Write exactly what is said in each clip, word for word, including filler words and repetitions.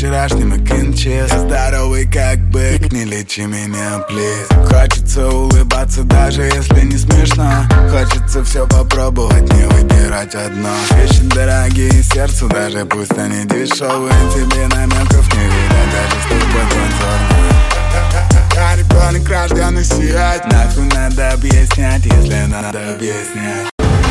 вчерашним и кинчес. Здоровый как бык, не лечи меня, плиз. Хочется улыбаться, даже если не смешно. Хочется все попробовать, не выбирать одно. Вещи дорогие сердцу, даже пусть они дешевые. Тебе намеков не видать, даже с тобой танцорно. Я ребенок, рожденный сиять. Нахуй надо объяснять, если надо объяснять.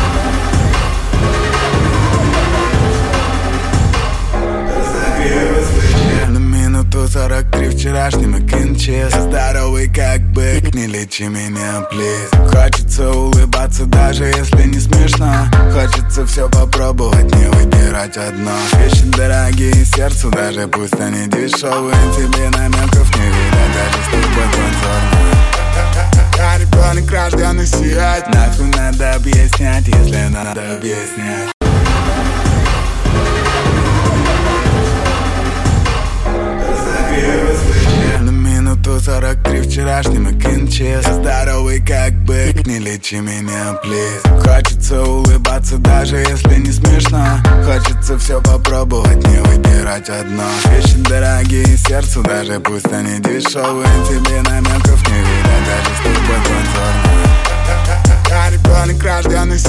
На минуту сорок три вчерашним и кинчес. Здоровый как бык, не лечи меня, плиз. Хочется улыбаться, даже если не смешно. Хочется все попробовать, не выбирать одно. Вещи дорогие сердцу, даже пусть они дешевые. Тебе намеков не видать, даже с тобой танцорно. Я ребенок, рожденный сиять. Нахуй надо объяснять, если надо объяснять. На минуту сорок три вчерашним и кинчес. Здоровый как бык, не лечи меня, плиз. Хочется улыбаться, даже если не смешно. Хочется все попробовать, не выбирать одно. Вещи дорогие сердцу, даже пусть они дешевые. Тебе намеков не видать, даже с тобой танцорно. Я ребенок, рожденный